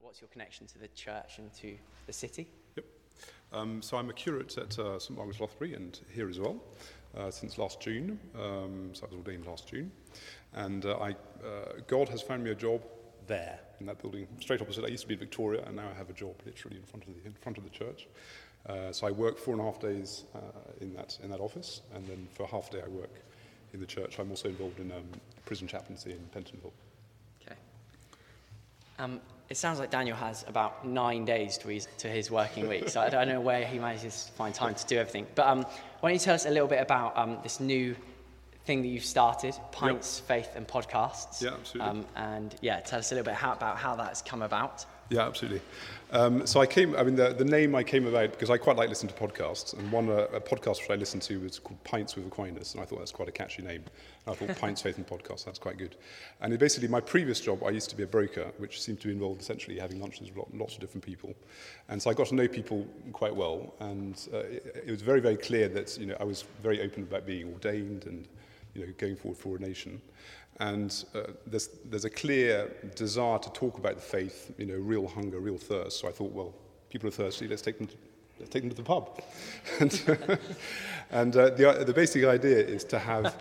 what's your connection to the church and to the city? Yep. So I'm a curate at St Margaret's Lothbury and here as well since last June. So I was ordained last June. And God has found me a job there in that building, straight opposite. I used to be in Victoria, and now I have a job literally in front of the church. So I work 4.5 days in that office, and then for a half day I work in the church. I'm also involved in prison chaplaincy in Pentonville. Okay. It sounds like Daniel has about 9 days to his working week, so I don't know where he manages to find time to do everything. But why don't you tell us a little bit about this new thing that you've started, Pints, Faith and Podcasts. Yeah, absolutely. Tell us a little bit about how that's come about. Yeah, absolutely. So the name I came about because I quite like listening to podcasts, and a podcast which I listened to was called Pints with Aquinas, and I thought that's quite a catchy name. And I thought Pints, Faith and Podcasts, that's quite good. And basically my previous job, I used to be a broker, which seemed to involve essentially having lunches with lots of different people. And so I got to know people quite well, and it was very, very clear that I was very open about being ordained and going forward for ordination. And there's a clear desire to talk about the faith, real hunger, real thirst. So I thought, well, people are thirsty, let's take them to the pub. and the basic idea is to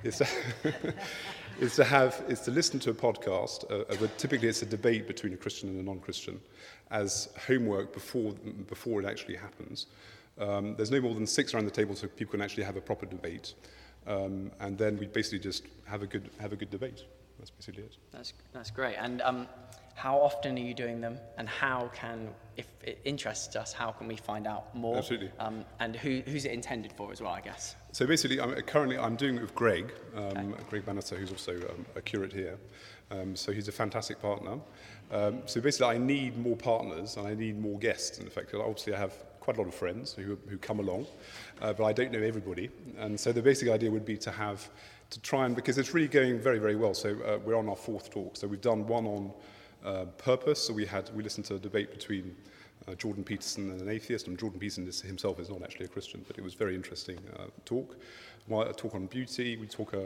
listen to a podcast. Typically, it's a debate between a Christian and a non-Christian as homework before it actually happens. There's no more than 6 around the table, so people can actually have a proper debate. And then we basically just have a good debate. That's basically it. That's great. And how often are you doing them? And if it interests us, how can we find out more? Absolutely. And who's it intended for as well, I guess? So basically, currently I'm doing it with Greg, Greg Bannister, who's also a curate here. So he's a fantastic partner. So basically, I need more partners and I need more guests. In fact, obviously I have quite a lot of friends who come along, but I don't know everybody. And so the basic idea would be to try and, because it's really going very, very well. So we're on our 4th talk. So we've done one on purpose. So we listened to a debate between Jordan Peterson and an atheist. And Jordan Peterson himself is not actually a Christian, but it was a very interesting talk. A talk on beauty. We talk.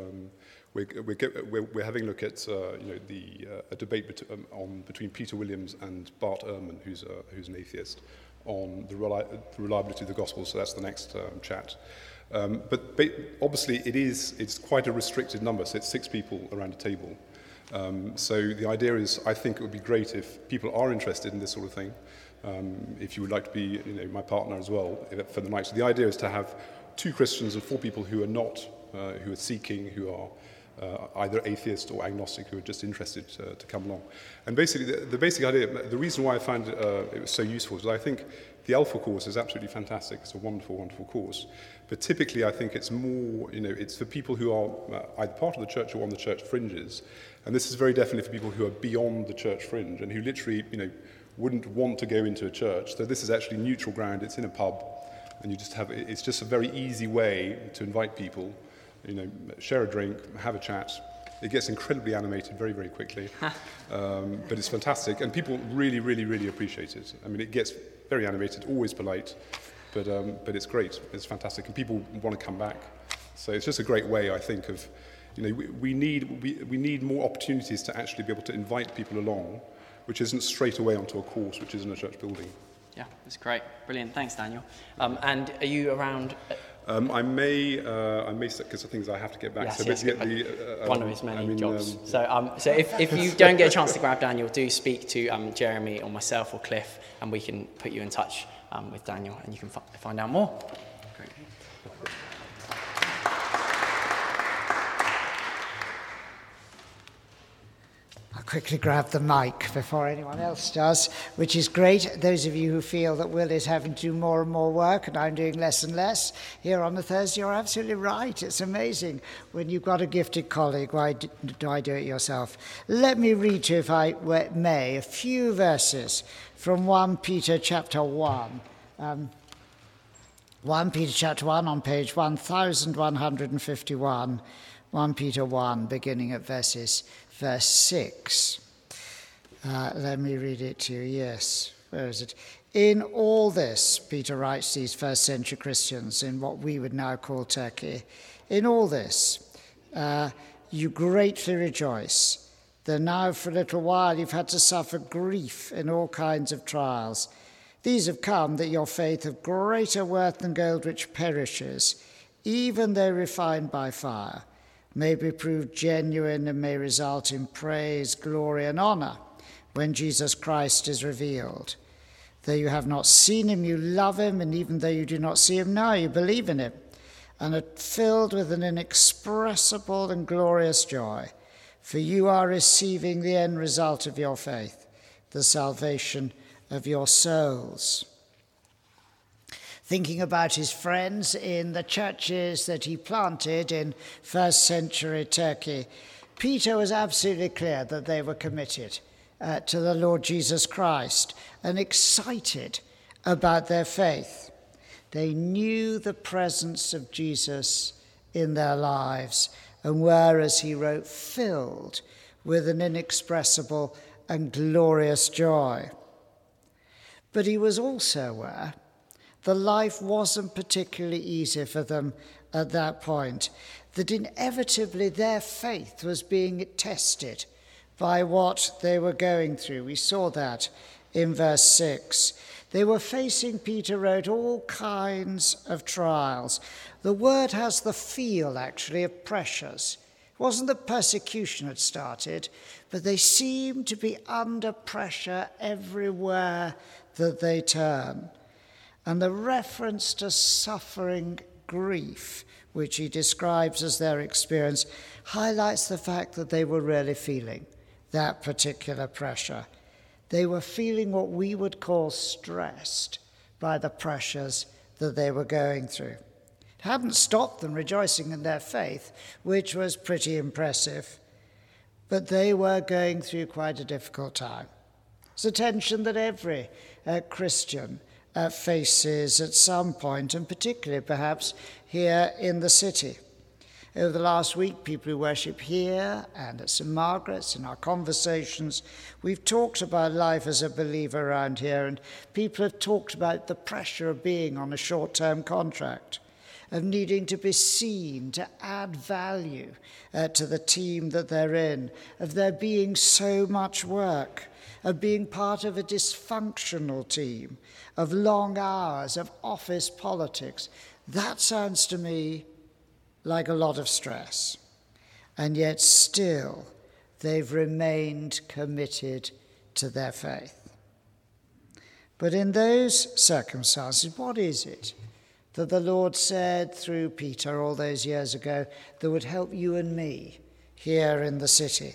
We're having a look at a debate between Peter Williams and Bart Ehrman, who's an atheist, on the reliability of the gospel. So that's the next chat. But obviously it's quite a restricted number. So it's 6 people around a table. So the idea is, I think it would be great if people are interested in this sort of thing. If you would like to be, my partner as well for the night. So the idea is to have 2 Christians and 4 people who are not, who are seeking, who are either atheist or agnostic, who are just interested to come along. And basically, the basic idea, the reason why I found it was so useful is that I think the Alpha course is absolutely fantastic. It's a wonderful, wonderful course. But typically, I think it's more, it's for people who are either part of the church or on the church fringes. And this is very definitely for people who are beyond the church fringe and who literally, wouldn't want to go into a church. So this is actually neutral ground. It's in a pub, and it's just a very easy way to invite people. Share a drink, have a chat. It gets incredibly animated very, very quickly, but it's fantastic, and people really, really, really appreciate it. I mean, it gets very animated, always polite, but it's great. It's fantastic, and people want to come back. So it's just a great way, I think, of we need more opportunities to actually be able to invite people along, which isn't straight away onto a course, which is in a church building. Yeah, that's great, brilliant. Thanks, Daniel. And are you around? I may, because of things I have to get back. Yes, one of his many jobs. So if you don't get a chance to grab Daniel, do speak to Jeremy or myself or Cliff, and we can put you in touch with Daniel, and you can find out more. Great. I'll quickly grab the mic before anyone else does, which is great. Those of you who feel that Will is having to do more and more work and I'm doing less and less here on the Thursday, you're absolutely right. It's amazing. When you've got a gifted colleague, why do I do it yourself? Let me read to you, if I may, a few verses from 1 Peter chapter 1. 1 Peter chapter 1 on page 1151. 1 Peter 1, beginning at verse 6. Let me read it to you. Yes, where is it? In all this, Peter writes these first century Christians in what we would now call Turkey. In all this, you greatly rejoice, though now for a little while you've had to suffer grief in all kinds of trials. These have come that your faith, of greater worth than gold which perishes, even though refined by fire, may be proved genuine and may result in praise, glory, and honor when Jesus Christ is revealed. Though you have not seen him, you love him, and even though you do not see him now, you believe in him, and are filled with an inexpressible and glorious joy, for you are receiving the end result of your faith, the salvation of your souls. Thinking about his friends in the churches that he planted in first century Turkey, Peter was absolutely clear that they were committed to the Lord Jesus Christ and excited about their faith. They knew the presence of Jesus in their lives and were, as he wrote, filled with an inexpressible and glorious joy. But he was also aware that life wasn't particularly easy for them at that point, that inevitably their faith was being tested by what they were going through. We saw that in verse 6. They were facing, Peter wrote, all kinds of trials. The word has the feel, actually, of pressures. It wasn't that persecution had started, but they seemed to be under pressure everywhere that they turn. And the reference to suffering grief, which he describes as their experience, highlights the fact that they were really feeling that particular pressure. They were feeling what we would call stressed by the pressures that they were going through. It hadn't stopped them rejoicing in their faith, which was pretty impressive, but they were going through quite a difficult time. It's a tension that every Christian faces at some point, and particularly perhaps here in the city. Over the last week, people who worship here and at St. Margaret's, in our conversations, we've talked about life as a believer around here, and people have talked about the pressure of being on a short-term contract, of needing to be seen, to add value to the team that they're in, of there being so much work, of being part of a dysfunctional team, of long hours, of office politics. That sounds to me like a lot of stress. And yet still, they've remained committed to their faith. But in those circumstances, what is it that the Lord said through Peter all those years ago that would help you and me here in the city?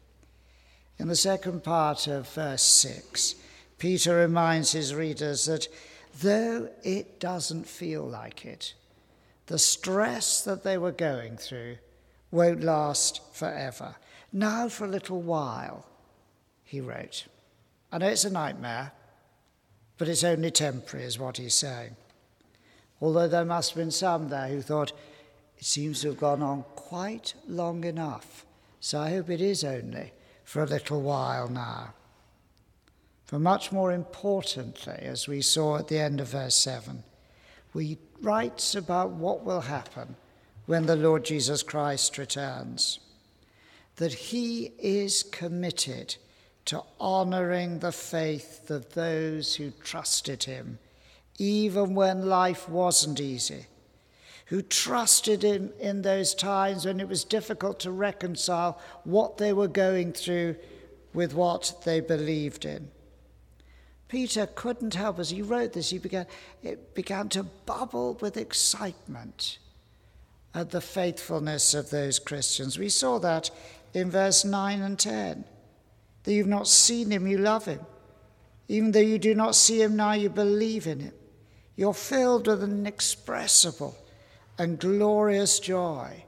In the second part of verse 6, Peter reminds his readers that though it doesn't feel like it, the stress that they were going through won't last forever. Now for a little while, he wrote. I know it's a nightmare, but it's only temporary, is what he's saying. Although there must have been some there who thought, it seems to have gone on quite long enough, so I hope it is only for a little while now. For much more importantly, as we saw at the end of verse 7, he writes about what will happen when the Lord Jesus Christ returns, that he is committed to honoring the faith of those who trusted him, even when life wasn't easy, who trusted him in those times when it was difficult to reconcile what they were going through with what they believed in. Peter couldn't help, as he wrote this, it began to bubble with excitement at the faithfulness of those Christians. We saw that in verse 9 and 10. That you've not seen him, you love him. Even though you do not see him now, you believe in him. You're filled with an inexpressible and glorious joy.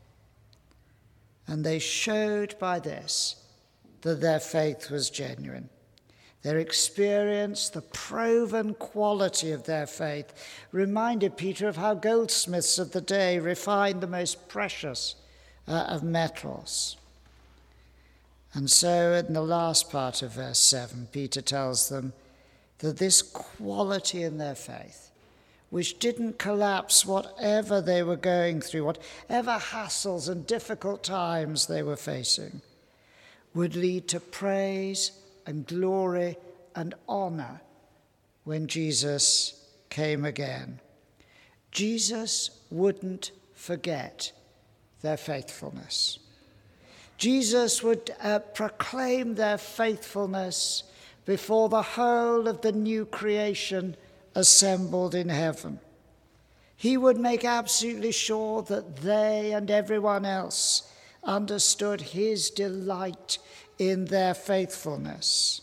And they showed by this that their faith was genuine. Their experience, the proven quality of their faith, reminded Peter of how goldsmiths of the day refined the most precious of metals. And so in the last part of verse 7, Peter tells them that this quality in their faith, which didn't collapse whatever they were going through, whatever hassles and difficult times they were facing, would lead to praise and glory and honor when Jesus came again. Jesus wouldn't forget their faithfulness. Jesus would proclaim their faithfulness before the whole of the new creation assembled in heaven. He would make absolutely sure that they and everyone else understood his delight in their faithfulness.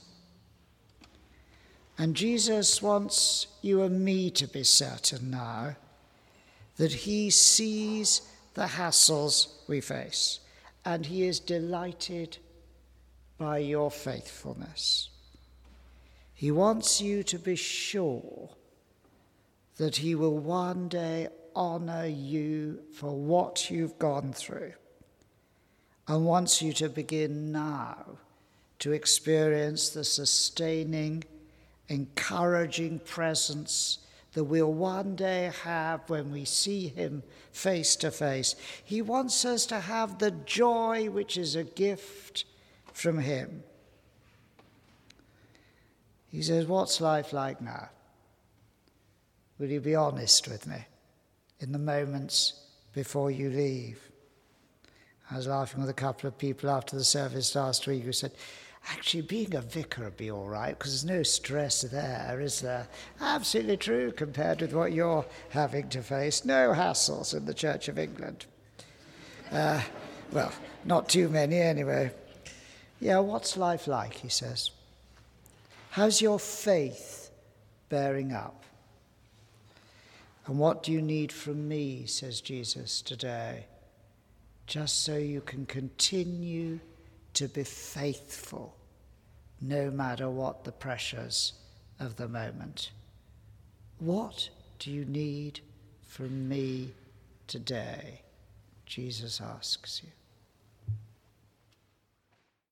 And Jesus wants you and me to be certain now that he sees the hassles we face, and he is delighted by your faithfulness. He wants you to be sure that he will one day honor you for what you've gone through, and wants you to begin now to experience the sustaining, encouraging presence that we'll one day have when we see him face to face. He wants us to have the joy which is a gift from him. He says, what's life like now? Will you be honest with me in the moments before you leave? I was laughing with a couple of people after the service last week who said, actually, being a vicar would be all right because there's no stress there, is there? Absolutely true compared with what you're having to face. No hassles in the Church of England. Well, not too many anyway. Yeah, what's life like, he says. How's your faith bearing up? And what do you need from me, says Jesus today, just so you can continue to be faithful no matter what the pressures of the moment. What do you need from me today? Jesus asks you.